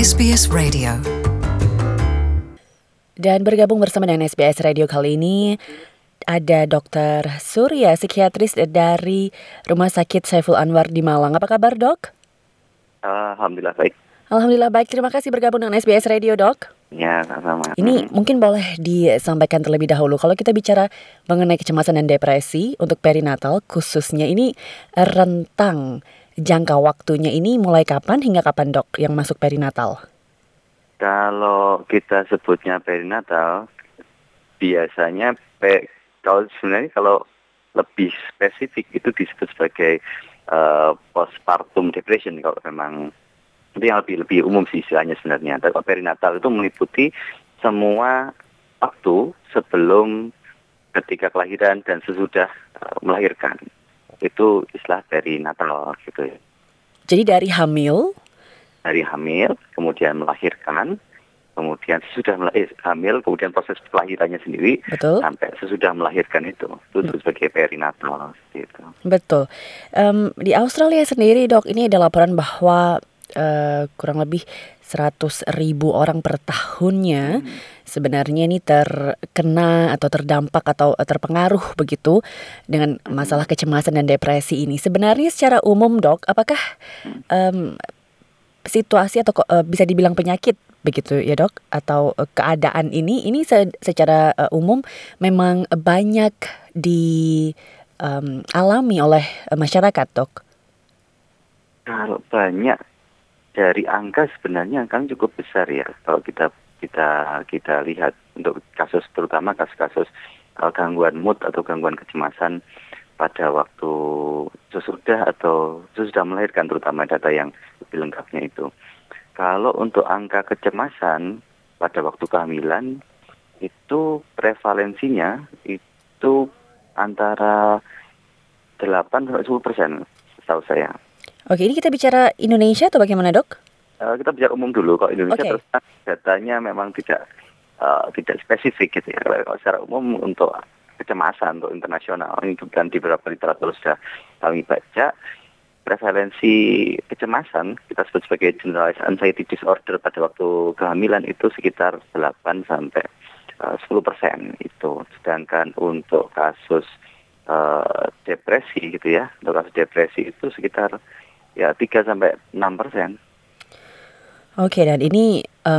SBS Radio. Dan bergabung bersama dengan SBS Radio kali ini ada Dr. Surya, psikiatris dari Rumah Sakit Saiful Anwar di Malang. Apa kabar, Dok? Alhamdulillah baik. Alhamdulillah baik. Terima kasih bergabung dengan SBS Radio, Dok. Ya, sama-sama. Ini mungkin boleh disampaikan terlebih dahulu. Kalau kita bicara mengenai kecemasan dan depresi untuk perinatal khususnya, ini rentang jangka waktunya ini mulai kapan hingga kapan, Dok, yang masuk perinatal? Kalau kita sebutnya perinatal, biasanya kalau lebih spesifik itu disebut sebagai postpartum depression. Kalau memang itu yang lebih umum sih istilahnya sebenarnya. Tapi kalau perinatal itu meliputi semua waktu sebelum, ketika kelahiran dan sesudah melahirkan. Itu istilah perinatal gitu ya. Jadi dari hamil, kemudian melahirkan, kemudian sesudah hamil, kemudian proses kelahirannya sendiri, betul? Sampai sesudah melahirkan itu sebagai perinatal gitu. Betul. Di Australia sendiri, Dok, ini ada laporan bahwa kurang lebih 100.000 orang per tahunnya sebenarnya ini terkena atau terdampak atau terpengaruh begitu dengan masalah kecemasan dan depresi ini. Sebenarnya secara umum, Dok, apakah situasi atau bisa dibilang penyakit begitu ya, Dok, atau keadaan ini secara umum memang banyak dialami oleh masyarakat, Dok? Kalau banyak dari angka, sebenarnya angka cukup besar ya. Kalau kita lihat untuk kasus, terutama kasus-kasus gangguan mood atau gangguan kecemasan pada waktu sesudah melahirkan, terutama data yang lebih lengkapnya itu. Kalau untuk angka kecemasan pada waktu kehamilan itu prevalensinya itu antara 8-10% setahu saya. Oke, ini kita bicara Indonesia atau bagaimana, Dok? Kita bicara umum dulu. Kalau Indonesia terus datanya memang tidak spesifik gitu ya. Kalau secara umum untuk kecemasan, untuk internasional, ini dan di beberapa literatur sudah kami baca, prevalensi kecemasan kita sebut sebagai generalized anxiety disorder pada waktu kehamilan itu sekitar 8-10% itu. Sedangkan untuk kasus depresi gitu ya, untuk kasus depresi itu sekitar 3-6%. Oke, dan ini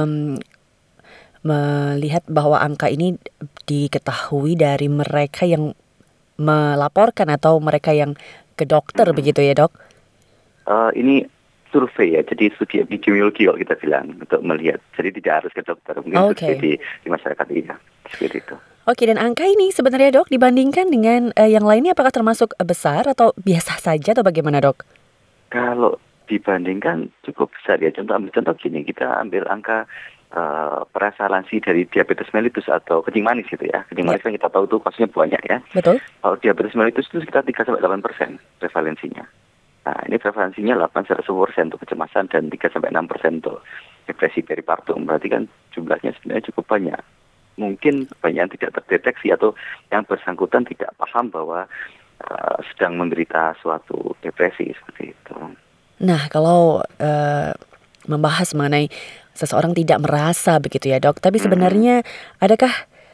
melihat bahwa angka ini diketahui dari mereka yang melaporkan atau mereka yang ke dokter begitu ya, Dok? Ini survei ya, jadi studi epidemiologi kalau kita bilang untuk melihat. Jadi tidak harus ke dokter, mungkin di masyarakat iya, seperti itu. Oke, dan angka ini sebenarnya, Dok, dibandingkan dengan yang lainnya apakah termasuk besar atau biasa saja atau bagaimana, Dok? Kalau dibandingkan cukup besar ya. Contoh gini, kita ambil angka prevalensi dari diabetes mellitus atau kencing manis gitu ya. Kencing manis kan kita tahu tuh kasusnya banyak ya. Betul. Kalau diabetes mellitus itu sekitar 3-8% prevalensinya. Nah, ini prevalensinya 8-10% untuk kecemasan dan 3-6% untuk depresi peripartum. Berarti kan jumlahnya sebenarnya cukup banyak. Mungkin banyak yang tidak terdeteksi atau yang bersangkutan tidak paham bahwa sedang menderita suatu depresi seperti itu. Nah, kalau membahas mengenai seseorang tidak merasa begitu ya, Dok, tapi sebenarnya adakah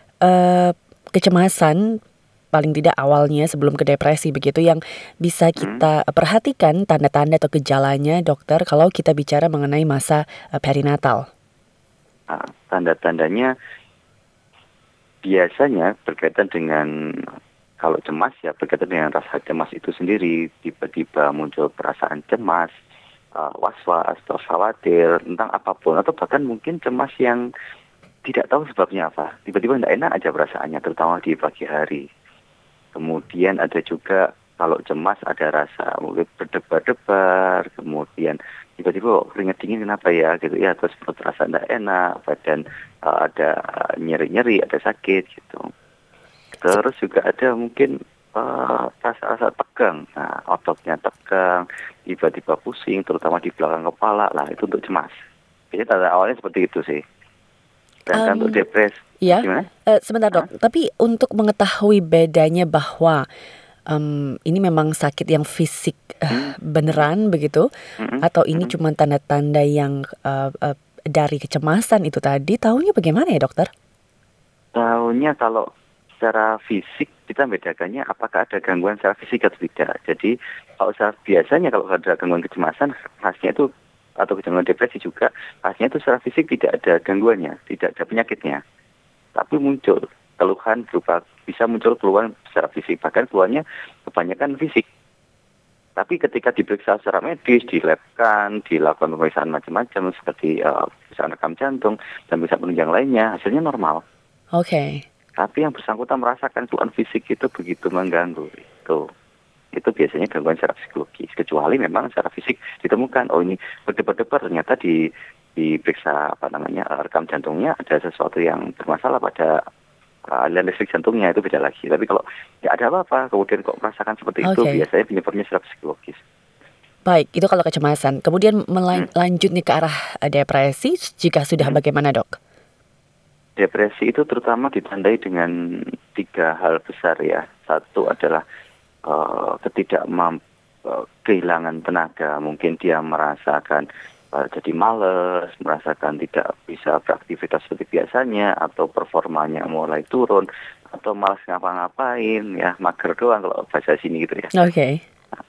kecemasan paling tidak awalnya sebelum ke depresi begitu yang bisa kita perhatikan tanda-tanda atau gejalanya, dokter, kalau kita bicara mengenai masa perinatal? Tanda-tandanya biasanya berkaitan dengan, kalau cemas ya berkaitan dengan rasa cemas itu sendiri. Tiba-tiba muncul perasaan cemas, was-was atau khawatir tentang apapun, atau bahkan mungkin cemas yang tidak tahu sebabnya apa. Tiba-tiba tidak enak aja perasaannya, terutama di pagi hari. Kemudian ada juga kalau cemas ada rasa mungkin berdebar-debar, kemudian tiba-tiba keringat dingin kenapa ya gitu ya, terus perut terasa tidak enak, badan ada nyeri-nyeri, ada sakit gitu. Terus juga ada mungkin rasa-rasa tegang, nah ototnya tegang, tiba-tiba pusing, terutama di belakang kepala, lah itu untuk cemas. Biasanya tanda awalnya seperti itu sih. Dan untuk depresi, gimana? Sebentar, Dok, tapi untuk mengetahui bedanya bahwa ini memang sakit yang fisik beneran begitu, atau ini cuma tanda-tanda yang dari kecemasan itu tadi, tahunya bagaimana ya dokter? Tahunya kalau secara fisik kita bedakannya apakah ada gangguan secara fisik atau tidak. Jadi kalau biasanya kalau ada gangguan kecemasan khasnya itu atau gangguan depresi juga khasnya itu secara fisik tidak ada gangguannya, tidak ada penyakitnya. Tapi muncul keluhan bisa muncul keluhan secara fisik, bahkan keluhannya kebanyakan fisik. Tapi ketika diperiksa secara medis, dilakukan pemeriksaan macam-macam seperti pemeriksaan rekam jantung dan pemeriksaan penunjang lainnya, hasilnya normal. Oke. Tapi yang bersangkutan merasakan keluhan fisik itu begitu mengganggu. Itu biasanya gangguan secara psikologis. Kecuali memang secara fisik ditemukan, oh ini berdebar-debar, ternyata diperiksa rekam jantungnya ada sesuatu yang bermasalah pada aliran listrik jantungnya, itu beda lagi. Tapi kalau tidak ada apa-apa, kemudian kok merasakan seperti itu, biasanya penyebabnya secara psikologis. Baik, itu kalau kecemasan. Kemudian lanjut nih ke arah depresi, jika sudah bagaimana dok? Depresi itu terutama ditandai dengan 3 hal besar ya. Satu adalah kehilangan tenaga. Mungkin dia merasakan jadi malas, merasakan tidak bisa beraktivitas seperti biasanya, atau performanya mulai turun, atau malas ngapa-ngapain, ya mager doang kalau bahasa sini gitu ya. Oke.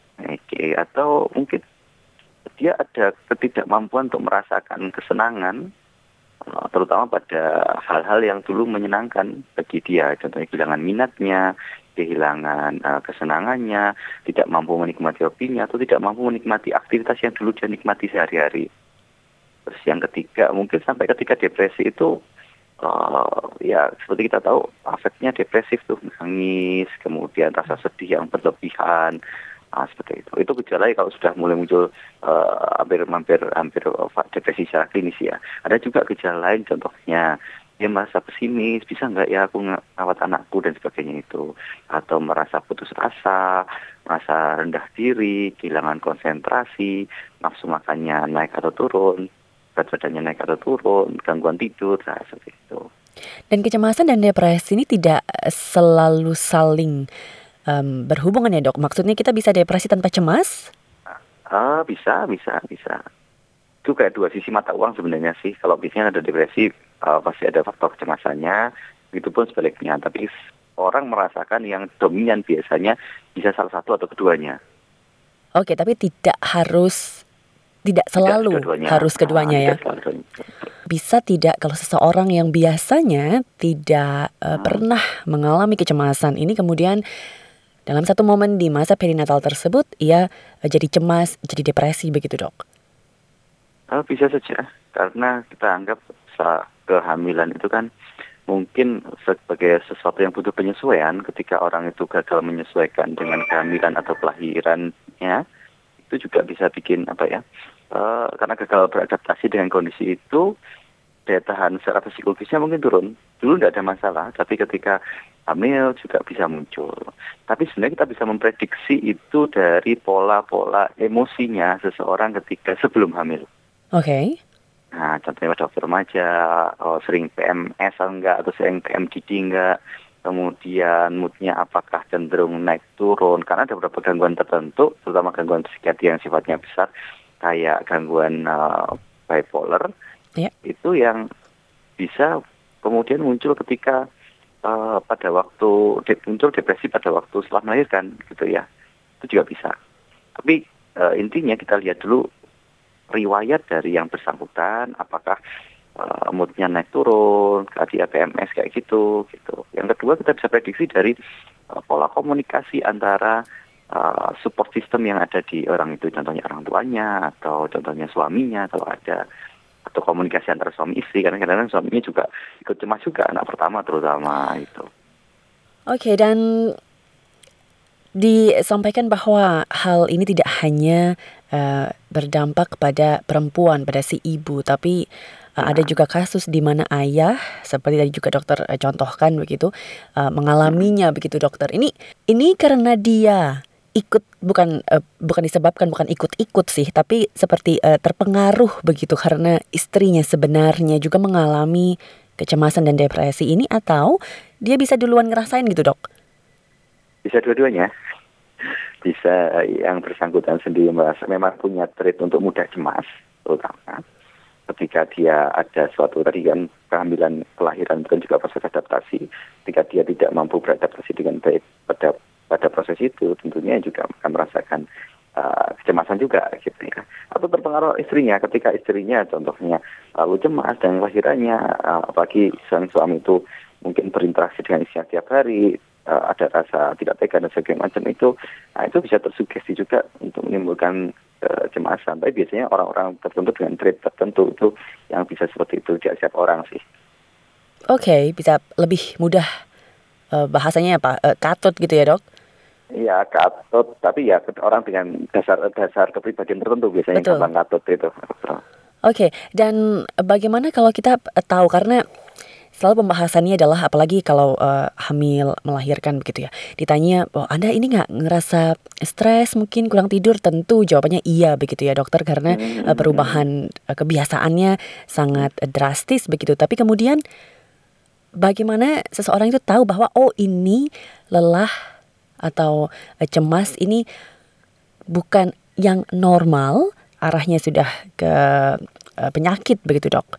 Atau mungkin dia ada ketidakmampuan untuk merasakan kesenangan, terutama pada hal-hal yang dulu menyenangkan bagi dia. Contohnya kehilangan minatnya, kehilangan kesenangannya, tidak mampu menikmati hobinya, atau tidak mampu menikmati aktivitas yang dulu dia nikmati sehari-hari. Terus yang ketiga, mungkin sampai ketika depresi itu, ya seperti kita tahu, efeknya depresif tuh, nangis, kemudian rasa sedih yang berlebihan, seperti itu. Itu gejala kalau sudah mulai muncul hampir depresi secara klinis ya. Ada juga gejala lain, contohnya dia merasa pesimis, bisa nggak ya aku ngawat anakku dan sebagainya itu. Atau merasa putus asa, merasa rendah diri, kehilangan konsentrasi, nafsu makannya naik atau turun, berat badannya naik atau turun, gangguan tidur, seperti itu. Dan kecemasan dan depresi ini tidak selalu saling berhubungan ya dok? Maksudnya kita bisa depresi tanpa cemas? Bisa. Itu kayak 2 sisi mata uang sebenarnya sih. Kalau biasanya ada depresi, pasti ada faktor kecemasannya, begitupun sebaliknya. Tapi orang merasakan yang dominan biasanya bisa salah satu atau keduanya. Oke, tapi tidak selalu harus keduanya ya. Bisa tidak kalau seseorang yang biasanya tidak pernah mengalami kecemasan ini kemudian dalam satu momen di masa perinatal tersebut ia jadi cemas, jadi depresi begitu dok? Bisa saja, karena kita anggap kehamilan itu kan mungkin sebagai sesuatu yang butuh penyesuaian. Ketika orang itu gagal menyesuaikan dengan kehamilan atau kelahirannya, itu juga bisa bikin karena gagal beradaptasi dengan kondisi itu, daya tahan secara psikologisnya mungkin turun. Dulu tidak ada masalah, tapi ketika hamil juga bisa muncul. Tapi sebenarnya kita bisa memprediksi itu dari pola-pola emosinya seseorang ketika sebelum hamil. Oke. Nah, contohnya pada waktu remaja, sering PMS enggak, atau sering PMDD enggak, kemudian moodnya apakah cenderung naik turun, karena ada beberapa gangguan tertentu, terutama gangguan psikiatri yang sifatnya besar, kayak gangguan bipolar, itu yang bisa kemudian muncul ketika pada waktu muncul depresi pada waktu setelah melahirkan gitu ya. Itu juga bisa. Tapi intinya kita lihat dulu riwayat dari yang bersangkutan, apakah moodnya naik turun, dia PMS kayak gitu. Yang kedua, kita bisa prediksi dari pola komunikasi antara support system yang ada di orang itu, contohnya orang tuanya atau contohnya suaminya kalau ada, atau komunikasi antara suami istri, karena kadang-kadang suaminya juga ikut cemas juga, anak pertama terutama itu. Oke, dan disampaikan bahwa hal ini tidak hanya berdampak pada perempuan, pada si ibu, tapi ada juga kasus di mana ayah, seperti tadi juga dokter contohkan begitu, mengalaminya begitu dokter. Ini karena dia bukan disebabkan, bukan ikut sih, tapi seperti terpengaruh begitu karena istrinya sebenarnya juga mengalami kecemasan dan depresi ini, atau dia bisa duluan ngerasain gitu dok? Bisa dua-duanya. Bisa yang bersangkutan sendiri merasa memang punya trait untuk mudah cemas terutama, ketika dia ada suatu tadi kan kehamilan, kelahiran dan juga proses adaptasi. Ketika dia tidak mampu beradaptasi dengan baik pada proses itu, tentunya juga akan merasakan kecemasan juga gitu ya. Atau terpengaruh istrinya ketika istrinya contohnya lalu cemas dan kelahirannya, apalagi sang suami itu mungkin berinteraksi dengan istrinya tiap hari, ada rasa tidak tega dan sebagainya macam itu, itu bisa tersugesti juga untuk menimbulkan kecemasan. Tapi biasanya orang-orang tertentu dengan trait tertentu itu yang bisa seperti itu, tidak setiap orang sih. Oke, bisa lebih mudah bahasanya apa? Katut gitu ya, Dok? Iya, katut, tapi ya orang dengan dasar kepribadian tertentu biasanya Betul. gampang katut itu. Oke, dan bagaimana kalau kita tahu, karena selalu pembahasannya adalah apalagi kalau hamil melahirkan begitu ya. Ditanya, "Oh, Anda ini nggak ngerasa stres, mungkin kurang tidur?" Tentu jawabannya iya begitu ya, dokter, karena perubahan kebiasaannya sangat drastis begitu. Tapi kemudian bagaimana seseorang itu tahu bahwa oh ini lelah atau cemas ini bukan yang normal, arahnya sudah ke penyakit begitu, Dok?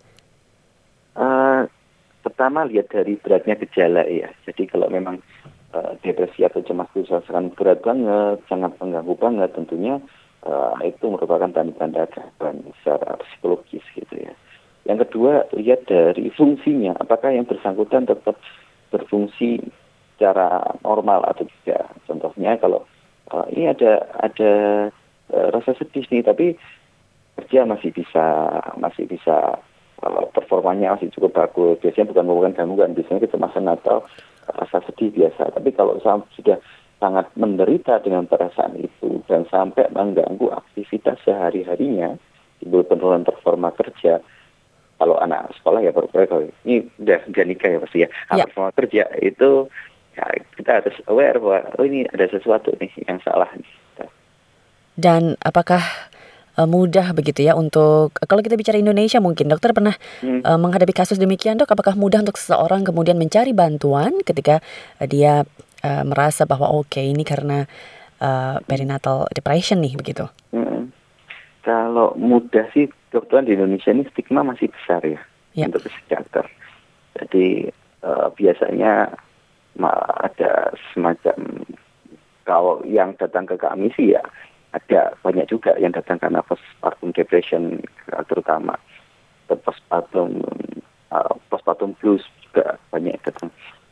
Pertama lihat dari beratnya gejala ya. Jadi kalau memang depresi atau cemas itu sangat berat banget, sangat mengganggu banget, tentunya itu merupakan tanda-tanda gangguan secara psikologis gitu ya. Yang kedua, lihat dari fungsinya, apakah yang bersangkutan tetap berfungsi secara normal atau tidak. Contohnya kalau ini ada rasa sedih nih, tapi kerja masih bisa performanya masih cukup bagus. Biasanya bukan gangguan, biasanya kecemasan atau rasa sedih biasa. Tapi kalau sudah sangat menderita dengan perasaan itu dan sampai mengganggu aktivitas sehari-harinya, timbul penurunan performa kerja. Kalau anak sekolah ya ini udah nikah ya pasti ya. Performa kerja itu ya, kita harus aware bahwa ini ada sesuatu nih yang salah nih. Dan apakah mudah begitu ya untuk, kalau kita bicara Indonesia mungkin dokter pernah menghadapi kasus demikian, Dok? Apakah mudah untuk seseorang kemudian mencari bantuan ketika dia merasa bahwa oke, ini karena perinatal depression nih begitu? Kalau mudah sih, dokteran di Indonesia ini stigma masih besar ya untuk psikiater. Jadi biasanya ada semacam, kalau yang datang ke kami sih ya ada banyak juga yang datang karena postpartum depression terutama, postpartum blues juga banyak datang.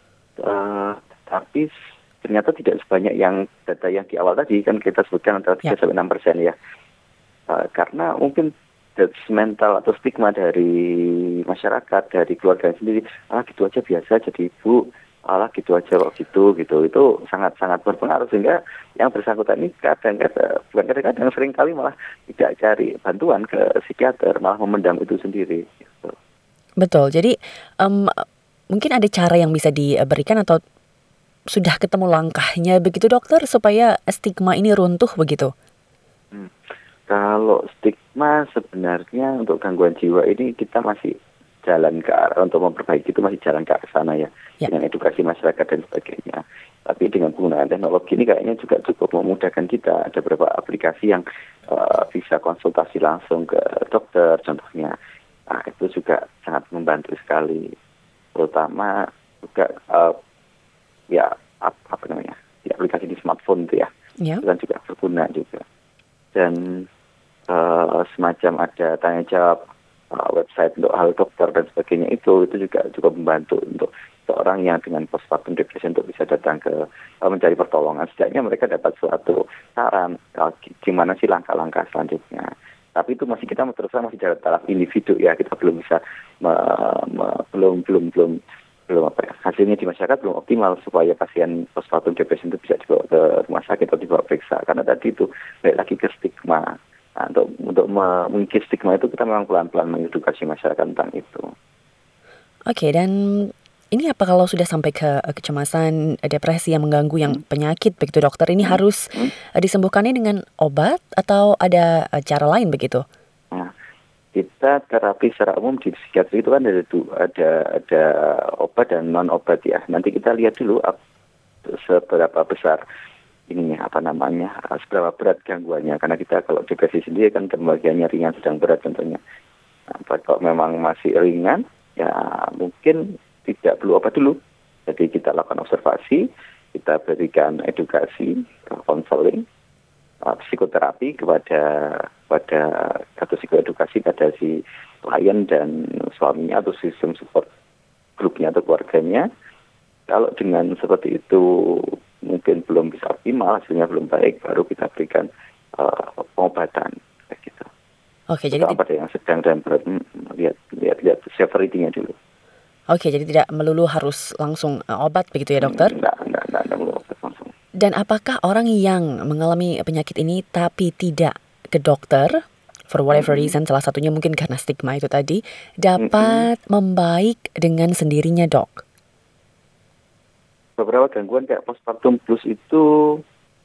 Tapi ternyata tidak sebanyak yang data yang di awal tadi kan kita sebutkan antara 3-6% ya. Karena mungkin mental atau stigma dari masyarakat, dari keluarga sendiri, gitu aja biasa jadi ibu, gitu aja kok gitu, itu sangat-sangat berpengaruh, sehingga yang bersangkutan ini kadang-kadang sering kali malah tidak cari bantuan ke psikiater, malah memendam itu sendiri. Gitu. Betul, jadi mungkin ada cara yang bisa diberikan atau sudah ketemu langkahnya begitu, dokter, supaya stigma ini runtuh begitu? Kalau stigma sebenarnya untuk gangguan jiwa ini kita masih jalan ke arah, untuk memperbaiki itu masih jalan ke arah sana ya, dengan edukasi masyarakat dan sebagainya. Tapi dengan penggunaan teknologi ini kayaknya juga cukup memudahkan kita. Ada beberapa aplikasi yang bisa konsultasi langsung ke dokter contohnya. Nah, itu juga sangat membantu sekali. Terutama juga di aplikasi di smartphone itu ya. Itu kan juga berguna juga. Dan semacam ada tanya jawab, website untuk hal dokter dan sebagainya, itu juga cukup membantu untuk seorang yang dengan postpartum depression untuk bisa datang ke mencari pertolongan. Setidaknya mereka dapat suatu saran gimana sih langkah-langkah selanjutnya. Tapi itu masih kita masih dalam tahap individu ya, kita belum bisa hasilnya di masyarakat belum optimal supaya pasien postpartum depression itu bisa dibawa ke rumah sakit atau dibawa periksa, karena tadi itu balik lagi ke stigma. Nah, untuk mengikis stigma itu kita memang pelan-pelan mengedukasi masyarakat tentang itu. Oke, dan ini apa kalau sudah sampai ke kecemasan, depresi yang mengganggu yang penyakit begitu, dokter, ini harus disembuhkannya dengan obat atau ada cara lain begitu? Nah, kita terapi secara umum di psikiatri itu kan ada obat dan non obat ya. Nanti kita lihat dulu seberapa besar seberapa berat gangguannya. Karena kita kalau depresi sendiri kan bagiannya ringan sedang berat tentunya. Kalau memang masih ringan, ya mungkin tidak perlu obat dulu. Jadi kita lakukan observasi, kita berikan edukasi, konseling, psikoterapi kepada atau psikoedukasi pada si klien dan suaminya atau sistem support grupnya atau keluarganya. Kalau dengan seperti itu mungkin belum bisa optimal, hasilnya belum baik, baru kita berikan pengobatan kayak gitu. Oke, jadi pada yang sedang dan berat, lihat severity-nya dulu. Oke, jadi tidak melulu harus langsung obat begitu ya dokter? Enggak melulu obat langsung. Dan apakah orang yang mengalami penyakit ini tapi tidak ke dokter, for whatever reason, salah satunya mungkin karena stigma itu tadi, dapat membaik dengan sendirinya, dok? Beberapa gangguan kayak postpartum blues itu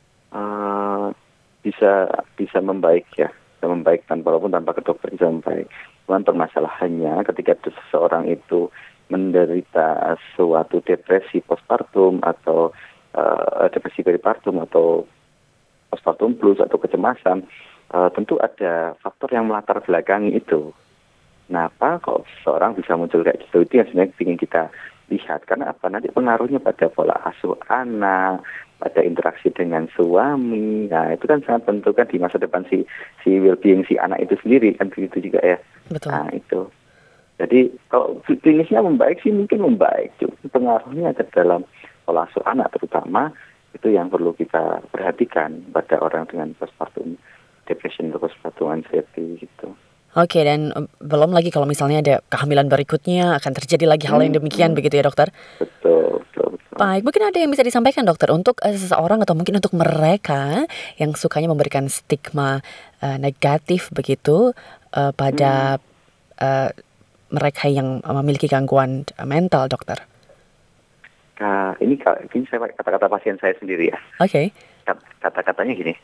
bisa membaik ya. Bisa membaik walaupun tanpa ke dokter bisa membaik. Cuman permasalahannya ketika seseorang itu menderita suatu depresi postpartum atau depresi peripartum atau postpartum blues atau kecemasan, tentu ada faktor yang melatar belakangi itu. Kenapa kok seseorang bisa muncul kayak gitu? Itu yang sebenarnya ingin kita lihat. Karena apa? Nanti pengaruhnya pada pola asuh anak, pada interaksi dengan suami. Nah, itu kan sangat tentukan di masa depan si well-being si anak itu sendiri, kan begitu juga ya. Betul. Nah, itu. Jadi kalau klinisnya membaik sih mungkin membaik. Cuma pengaruhnya ke dalam pola asuh anak terutama itu yang perlu kita perhatikan pada orang dengan postpartum depression atau postpartum anxiety gitu. Oke, dan belum lagi kalau misalnya ada kehamilan berikutnya akan terjadi lagi hal yang demikian begitu ya dokter? Betul. Baik, mungkin ada yang bisa disampaikan dokter untuk seseorang atau mungkin untuk mereka yang sukanya memberikan stigma negatif begitu pada mereka yang memiliki gangguan mental, dokter. Ini saya pakai kata-kata pasien saya sendiri ya. Oke. Kata-katanya gini,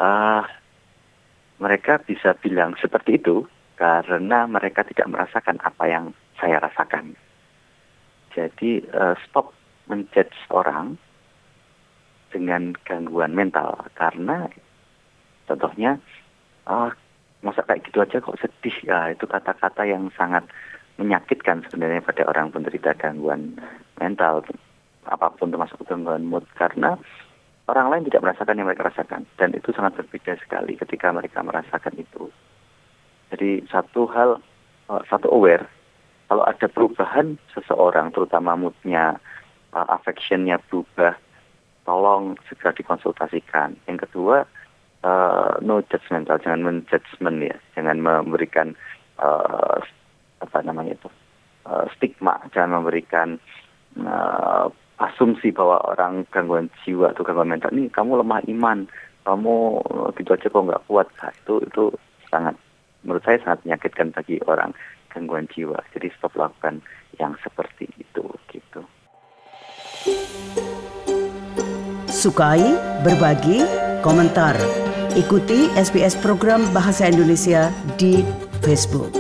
mereka bisa bilang seperti itu karena mereka tidak merasakan apa yang saya rasakan. Jadi stop menjudge orang dengan gangguan mental, karena contohnya masa kayak gitu aja kok sedih ya, itu kata-kata yang sangat menyakitkan sebenarnya pada orang penderita gangguan mental apapun, termasuk gangguan mood, karena orang lain tidak merasakan yang mereka rasakan, dan itu sangat berbeda sekali ketika mereka merasakan itu. Jadi satu aware, kalau ada perubahan seseorang, terutama moodnya, affectionnya berubah, tolong segera dikonsultasikan. Yang kedua, no judgmental, jangan menjudgment ya, jangan memberikan stigma, jangan memberikan asumsi bahwa orang gangguan jiwa atau gangguan mental ini kamu lemah iman, kamu gitu aja kok nggak kuat. Nah, itu sangat, menurut saya sangat menyakitkan bagi orang gangguan jiwa. Jadi stop lakukan yang seperti itu gitu. Sukai, berbagi, komentar. Ikuti SBS program Bahasa Indonesia di Facebook.